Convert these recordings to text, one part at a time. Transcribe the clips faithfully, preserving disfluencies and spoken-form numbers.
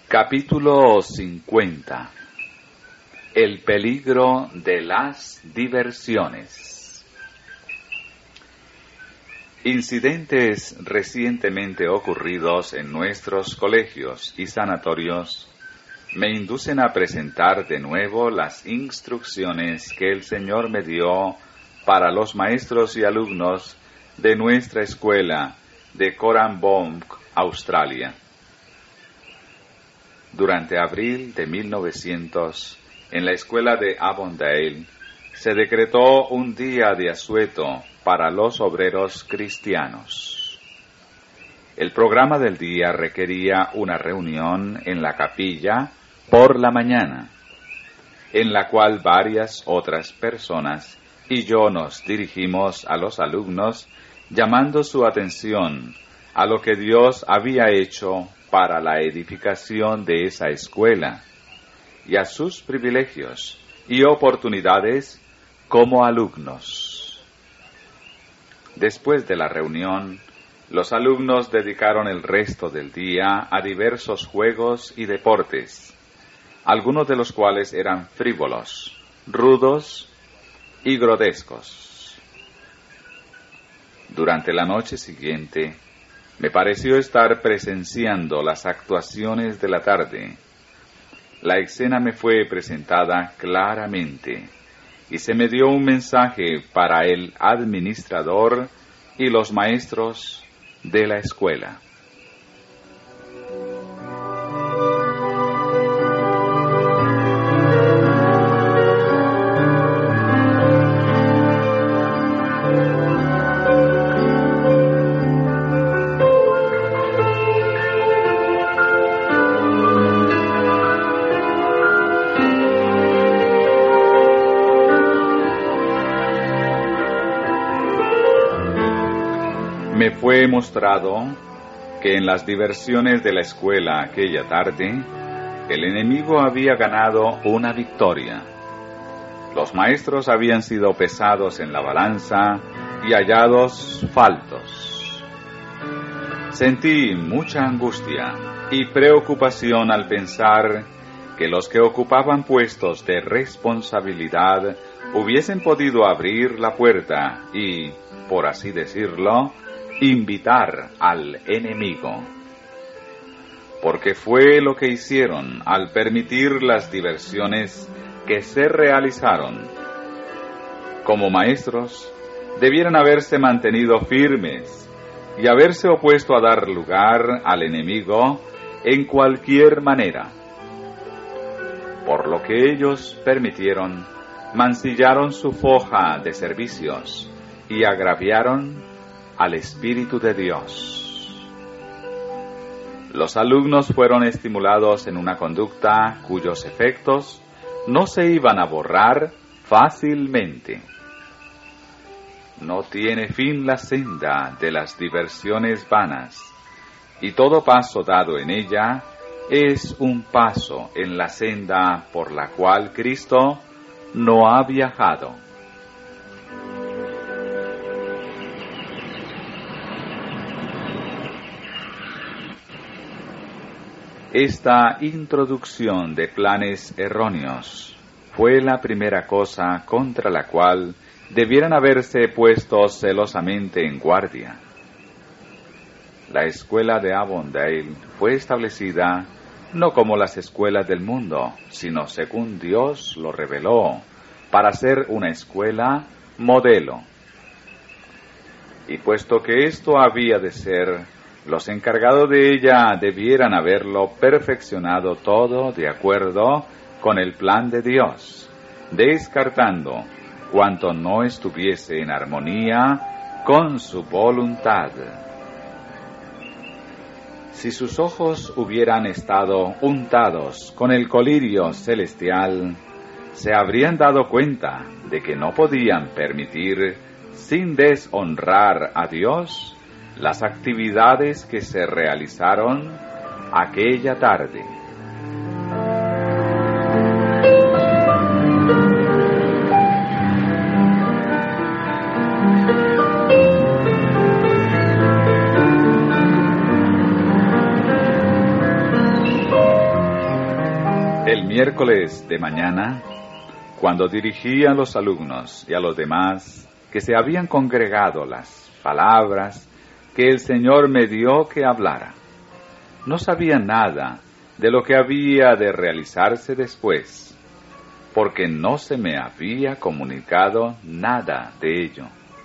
Capítulo cincuenta. El peligro de las diversiones. Incidentes recientemente ocurridos en nuestros colegios y sanatorios me inducen a presentar de nuevo las instrucciones que el Señor me dio para los maestros y alumnos de nuestra escuela de Corranbrook, Australia. Durante abril de mil novecientos, en la escuela de Avondale, se decretó un día de asueto para los obreros cristianos. El programa del día requería una reunión en la capilla por la mañana, en la cual varias otras personas y yo nos dirigimos a los alumnos llamando su atención a lo que Dios había hecho para la edificación de esa escuela y a sus privilegios y oportunidades como alumnos. Después de la reunión, los alumnos dedicaron el resto del día a diversos juegos y deportes, algunos de los cuales eran frívolos, rudos y grotescos. Durante la noche siguiente, me pareció estar presenciando las actuaciones de la tarde. La escena me fue presentada claramente y se me dio un mensaje para el administrador y los maestros de la escuela. Me fue mostrado que en las diversiones de la escuela aquella tarde, el enemigo había ganado una victoria. Los maestros habían sido pesados en la balanza y hallados faltos. Sentí mucha angustia y preocupación al pensar que los que ocupaban puestos de responsabilidad hubiesen podido abrir la puerta y, por así decirlo, invitar al enemigo, porque fue lo que hicieron al permitir las diversiones que se realizaron. Como maestros, debieran haberse mantenido firmes y haberse opuesto a dar lugar al enemigo en cualquier manera. Por lo que ellos permitieron, mancillaron su foja de servicios y agraviaron al Espíritu de Dios. Los alumnos fueron estimulados en una conducta cuyos efectos no se iban a borrar fácilmente. No tiene fin la senda de las diversiones vanas, y todo paso dado en ella es un paso en la senda por la cual Cristo no ha viajado. Esta introducción de planes erróneos fue la primera cosa contra la cual debieran haberse puesto celosamente en guardia. La escuela de Avondale fue establecida no como las escuelas del mundo, sino según Dios lo reveló, para ser una escuela modelo. Y puesto que esto había de ser, los encargados de ella debieran haberlo perfeccionado todo de acuerdo con el plan de Dios, descartando cuanto no estuviese en armonía con su voluntad. Si sus ojos hubieran estado untados con el colirio celestial, se habrían dado cuenta de que no podían permitir, sin deshonrar a Dios, las actividades que se realizaron aquella tarde. El miércoles de mañana, cuando dirigí a los alumnos y a los demás que se habían congregado las palabras que el Señor me dio que hablara, no sabía nada de lo que había de realizarse después, porque no se me había comunicado nada de ello.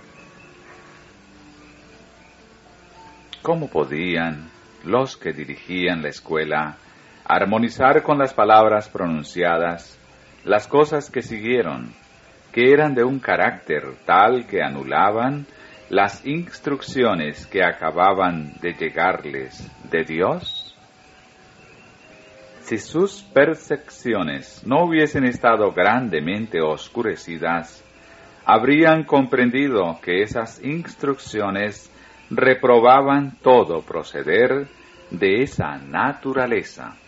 ¿Cómo podían los que dirigían la escuela armonizar con las palabras pronunciadas las cosas que siguieron, que eran de un carácter tal que anulaban las instrucciones que acababan de llegarles de Dios? Si sus percepciones no hubiesen estado grandemente oscurecidas, habrían comprendido que esas instrucciones reprobaban todo proceder de esa naturaleza.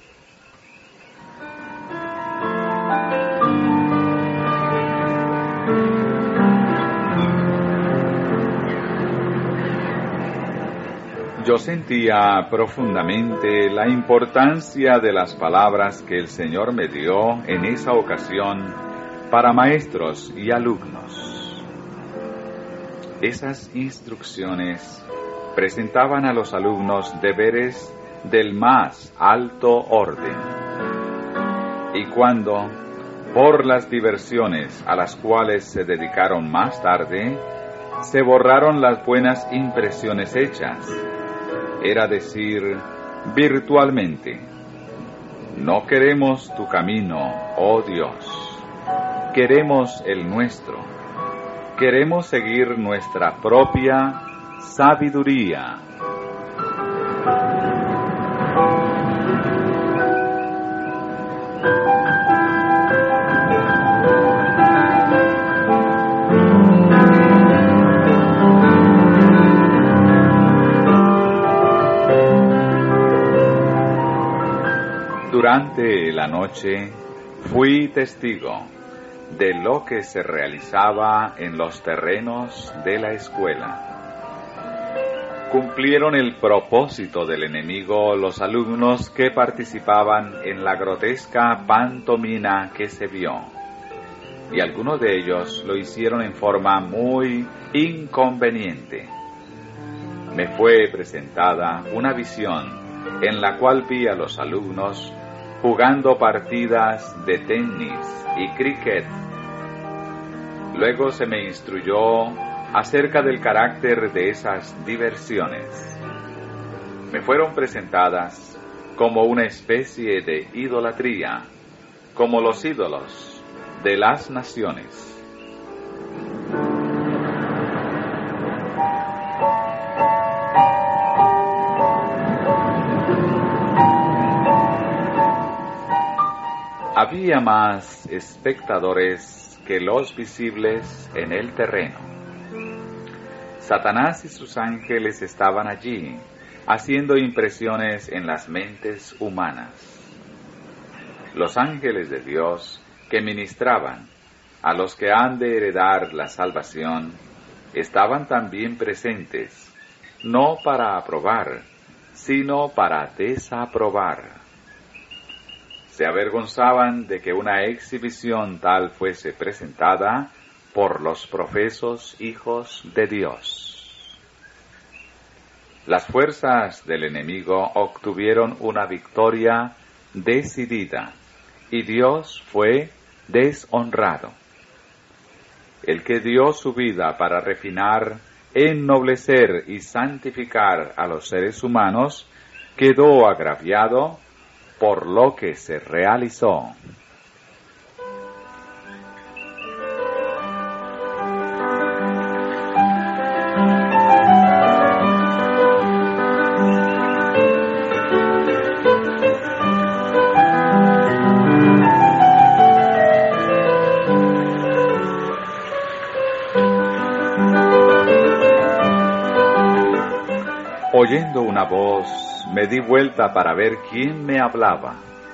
Yo sentía profundamente la importancia de las palabras que el Señor me dio en esa ocasión para maestros y alumnos. Esas instrucciones presentaban a los alumnos deberes del más alto orden. Y cuando, por las diversiones a las cuales se dedicaron más tarde, se borraron las buenas impresiones hechas, era decir, virtualmente, no queremos tu camino, oh Dios, queremos el nuestro, queremos seguir nuestra propia sabiduría. Durante la noche fui testigo de lo que se realizaba en los terrenos de la escuela. Cumplieron el propósito del enemigo los alumnos que participaban en la grotesca pantomima que se vio, y algunos de ellos lo hicieron en forma muy inconveniente. Me fue presentada una visión en la cual vi a los alumnos jugando partidas de tenis y cricket. Luego se me instruyó acerca del carácter de esas diversiones. Me fueron presentadas como una especie de idolatría, como los ídolos de las naciones. Había más espectadores que los visibles en el terreno. Satanás y sus ángeles estaban allí, haciendo impresiones en las mentes humanas. Los ángeles de Dios que ministraban a los que han de heredar la salvación estaban también presentes, no para aprobar, sino para desaprobar. Se avergonzaban de que una exhibición tal fuese presentada por los profesos hijos de Dios. Las fuerzas del enemigo obtuvieron una victoria decidida y Dios fue deshonrado. El que dio su vida para refinar, ennoblecer y santificar a los seres humanos quedó agraviado por lo que se realizó. Oyendo una voz, me di vuelta para ver quién me hablaba.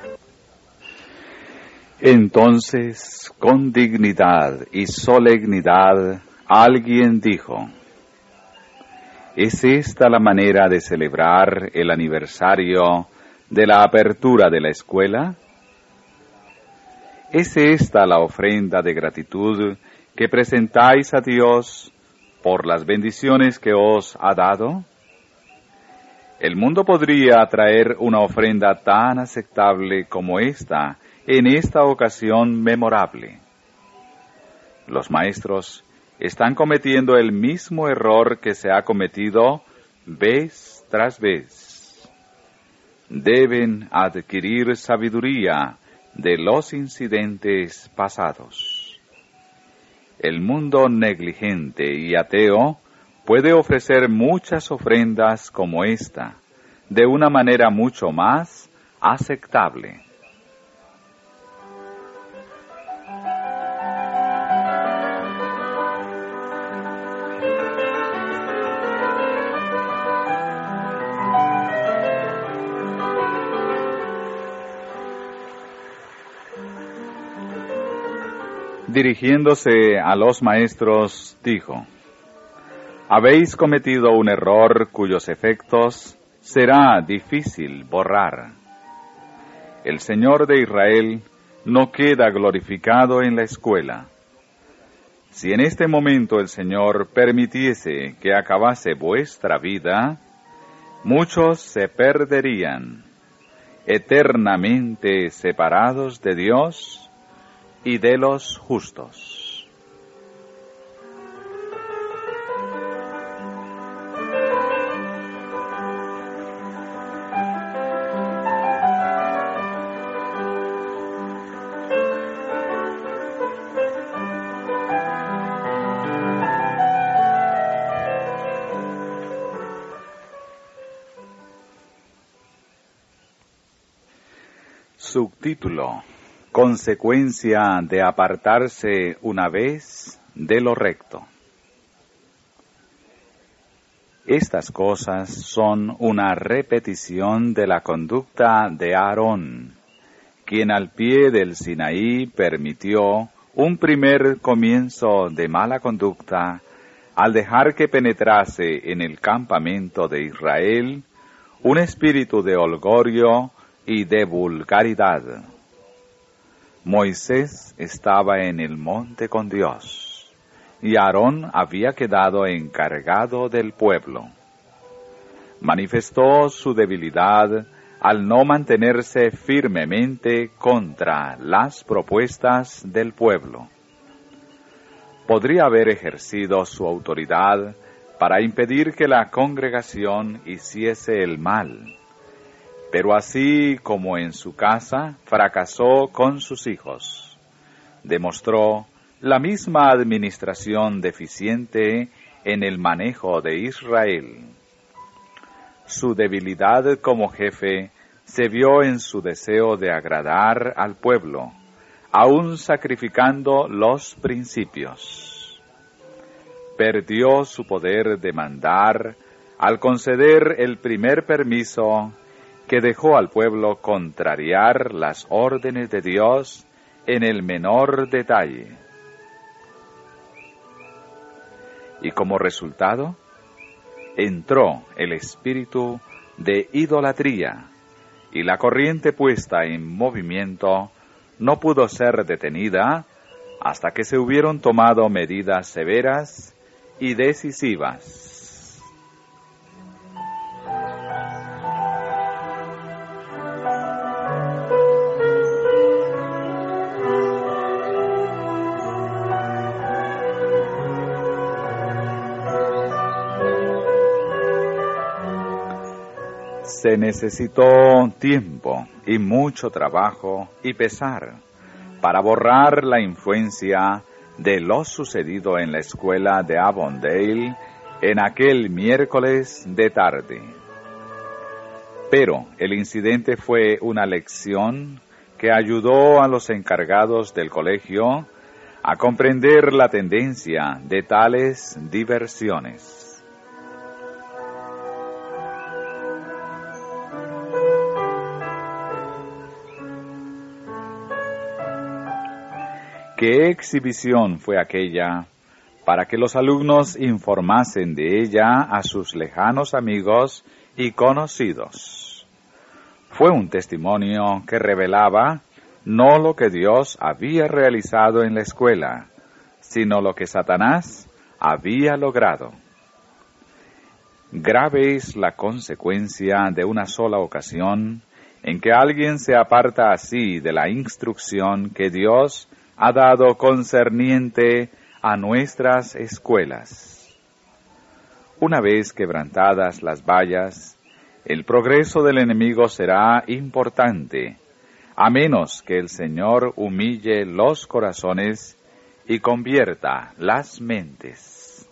Entonces, con dignidad y solemnidad, alguien dijo: ¿es esta la manera de celebrar el aniversario de la apertura de la escuela? ¿Es esta la ofrenda de gratitud que presentáis a Dios por las bendiciones que os ha dado? El mundo podría traer una ofrenda tan aceptable como esta en esta ocasión memorable. Los maestros están cometiendo el mismo error que se ha cometido vez tras vez. Deben adquirir sabiduría de los incidentes pasados. El mundo negligente y ateo puede ofrecer muchas ofrendas como esta, de una manera mucho más aceptable. Dirigiéndose a los maestros, dijo: habéis cometido un error cuyos efectos será difícil borrar. El Señor de Israel no queda glorificado en la escuela. Si en este momento el Señor permitiese que acabase vuestra vida, muchos se perderían, eternamente separados de Dios y de los justos. Subtítulo: Consecuencia de apartarse una vez de lo recto. Estas cosas son una repetición de la conducta de Aarón, quien al pie del Sinaí permitió un primer comienzo de mala conducta al dejar que penetrase en el campamento de Israel un espíritu de holgorio y de vulgaridad. Moisés estaba en el monte con Dios, y Aarón había quedado encargado del pueblo. Manifestó su debilidad al no mantenerse firmemente contra las propuestas del pueblo. Podría haber ejercido su autoridad para impedir que la congregación hiciese el mal, pero así como en su casa fracasó con sus hijos, demostró la misma administración deficiente en el manejo de Israel. Su debilidad como jefe se vio en su deseo de agradar al pueblo, aun sacrificando los principios. Perdió su poder de mandar al conceder el primer permiso que dejó al pueblo contrariar las órdenes de Dios en el menor detalle. Y como resultado, entró el espíritu de idolatría, y la corriente puesta en movimiento no pudo ser detenida hasta que se hubieron tomado medidas severas y decisivas. Se necesitó tiempo y mucho trabajo y pesar para borrar la influencia de lo sucedido en la escuela de Avondale en aquel miércoles de tarde. Pero el incidente fue una lección que ayudó a los encargados del colegio a comprender la tendencia de tales diversiones. ¿Qué exhibición fue aquella para que los alumnos informasen de ella a sus lejanos amigos y conocidos? Fue un testimonio que revelaba no lo que Dios había realizado en la escuela, sino lo que Satanás había logrado. Grave es la consecuencia de una sola ocasión en que alguien se aparta así de la instrucción que Dios ha dado concerniente a nuestras escuelas. Una vez quebrantadas las vallas, el progreso del enemigo será importante, a menos que el Señor humille los corazones y convierta las mentes.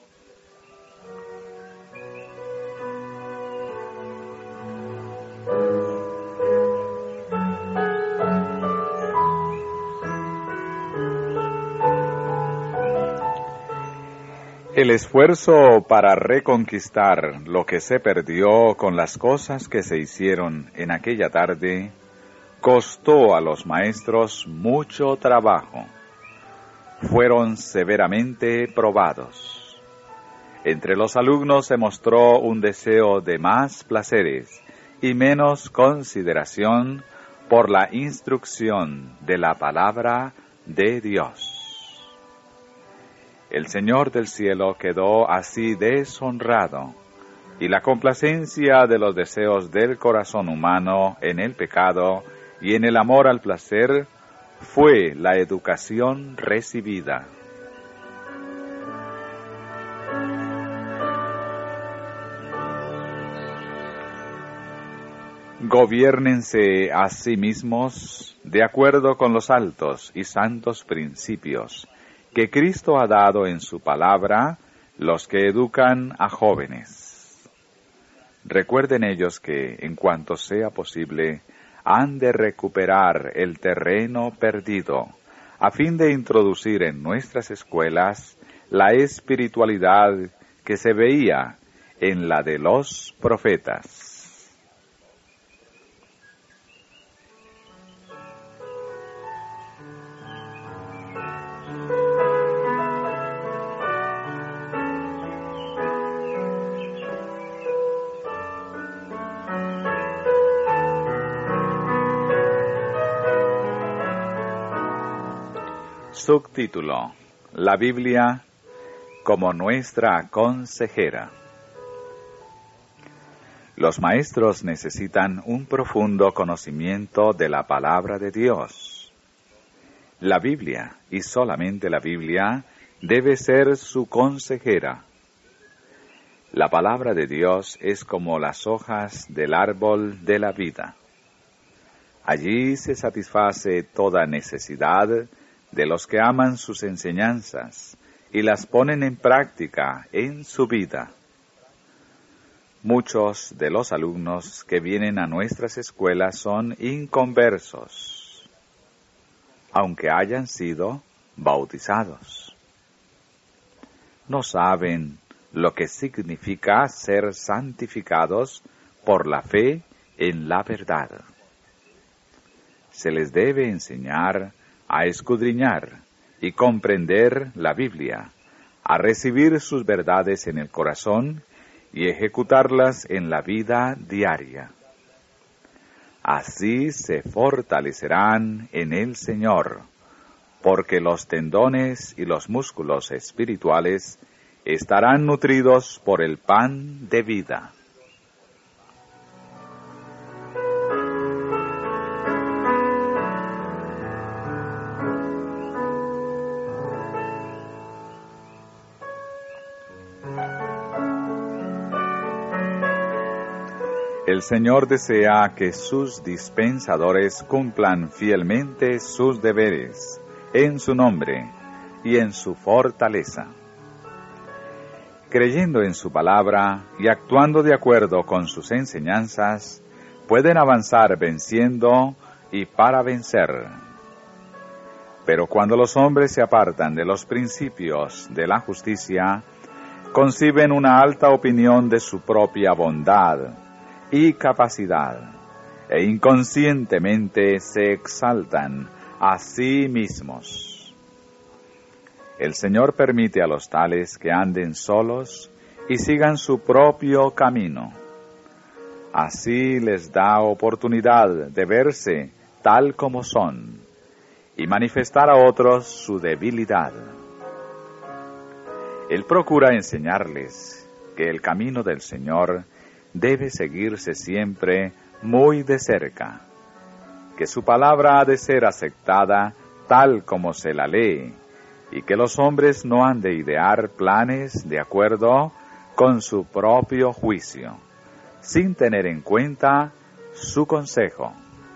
El esfuerzo para reconquistar lo que se perdió con las cosas que se hicieron en aquella tarde costó a los maestros mucho trabajo. Fueron severamente probados. Entre los alumnos se mostró un deseo de más placeres y menos consideración por la instrucción de la palabra de Dios. El Señor del cielo quedó así deshonrado, y la complacencia de los deseos del corazón humano en el pecado y en el amor al placer fue la educación recibida. Gobiérnense a sí mismos de acuerdo con los altos y santos principios que Cristo ha dado en su palabra los que educan a jóvenes. Recuerden ellos que, en cuanto sea posible, han de recuperar el terreno perdido, a fin de introducir en nuestras escuelas la espiritualidad que se veía en la de los profetas. Subtítulo: La Biblia como nuestra consejera. Los maestros necesitan un profundo conocimiento de la palabra de Dios. La Biblia, y solamente la Biblia, debe ser su consejera. La palabra de Dios es como las hojas del árbol de la vida. Allí se satisface toda necesidad de los que aman sus enseñanzas y las ponen en práctica en su vida. Muchos de los alumnos que vienen a nuestras escuelas son inconversos, aunque hayan sido bautizados. No saben lo que significa ser santificados por la fe en la verdad. Se les debe enseñar a escudriñar y comprender la Biblia, a recibir sus verdades en el corazón y ejecutarlas en la vida diaria. Así se fortalecerán en el Señor, porque los tendones y los músculos espirituales estarán nutridos por el pan de vida. El Señor desea que sus dispensadores cumplan fielmente sus deberes en su nombre y en su fortaleza. Creyendo en su palabra y actuando de acuerdo con sus enseñanzas, pueden avanzar venciendo y para vencer. Pero cuando los hombres se apartan de los principios de la justicia, conciben una alta opinión de su propia bondad y capacidad, e inconscientemente se exaltan a sí mismos. El Señor permite a los tales que anden solos y sigan su propio camino. Así les da oportunidad de verse tal como son, y manifestar a otros su debilidad. Él procura enseñarles que el camino del Señor debe seguirse siempre muy de cerca, que su palabra ha de ser aceptada tal como se la lee, y que los hombres no han de idear planes de acuerdo con su propio juicio, sin tener en cuenta su consejo.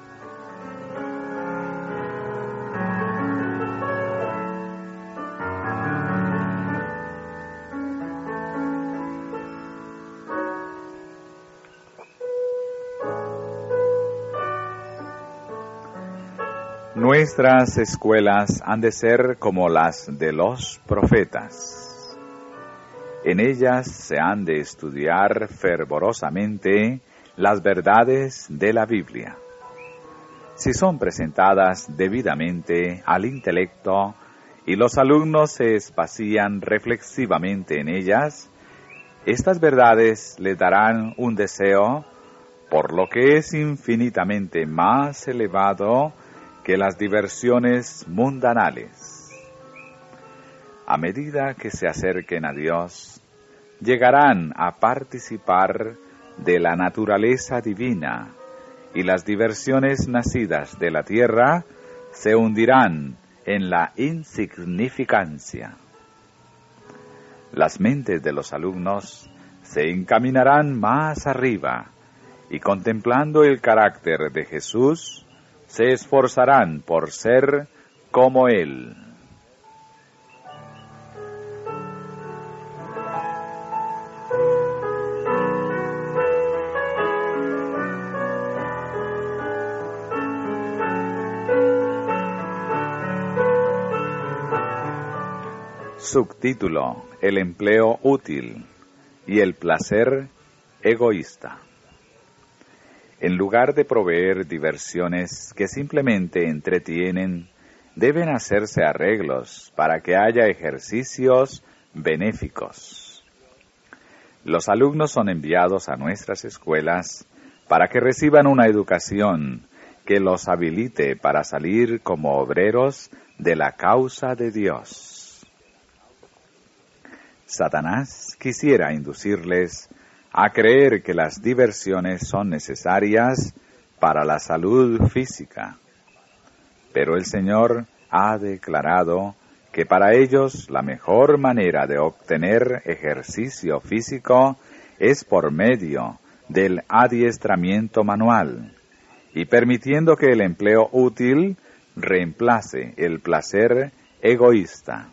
Nuestras escuelas han de ser como las de los profetas. En ellas se han de estudiar fervorosamente las verdades de la Biblia. Si son presentadas debidamente al intelecto y los alumnos se espacían reflexivamente en ellas, estas verdades les darán un deseo por lo que es infinitamente más elevado que las diversiones mundanales. A medida que se acerquen a Dios, llegarán a participar de la naturaleza divina, y las diversiones nacidas de la tierra se hundirán en la insignificancia. Las mentes de los alumnos se encaminarán más arriba, y contemplando el carácter de Jesús, se esforzarán por ser como Él. Subtítulo: El empleo útil y el placer egoísta. En lugar de proveer diversiones que simplemente entretienen, deben hacerse arreglos para que haya ejercicios benéficos. Los alumnos son enviados a nuestras escuelas para que reciban una educación que los habilite para salir como obreros de la causa de Dios. Satanás quisiera inducirles a creer que las diversiones son necesarias para la salud física. Pero el Señor ha declarado que para ellos la mejor manera de obtener ejercicio físico es por medio del adiestramiento manual, y permitiendo que el empleo útil reemplace el placer egoísta.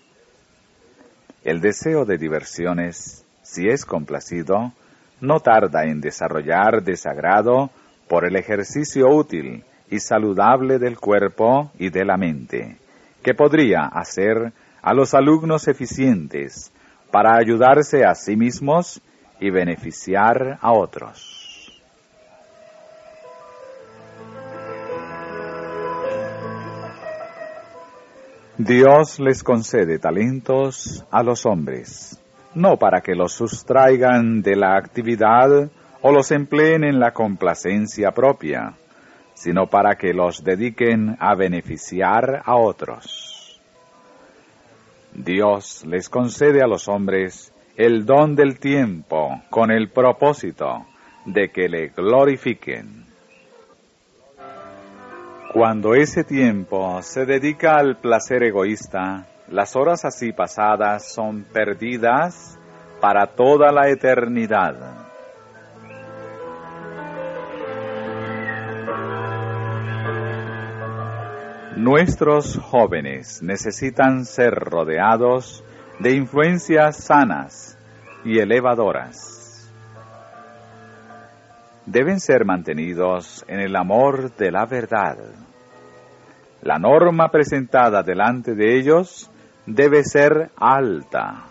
El deseo de diversiones, si es complacido, no tarda en desarrollar desagrado por el ejercicio útil y saludable del cuerpo y de la mente, que podría hacer a los alumnos eficientes para ayudarse a sí mismos y beneficiar a otros. Dios les concede talentos a los hombres, no para que los sustraigan de la actividad o los empleen en la complacencia propia, sino para que los dediquen a beneficiar a otros. Dios les concede a los hombres el don del tiempo con el propósito de que le glorifiquen. Cuando ese tiempo se dedica al placer egoísta, las horas así pasadas son perdidas para toda la eternidad. Nuestros jóvenes necesitan ser rodeados de influencias sanas y elevadoras. Deben ser mantenidos en el amor de la verdad. La norma presentada delante de ellos debe ser alta.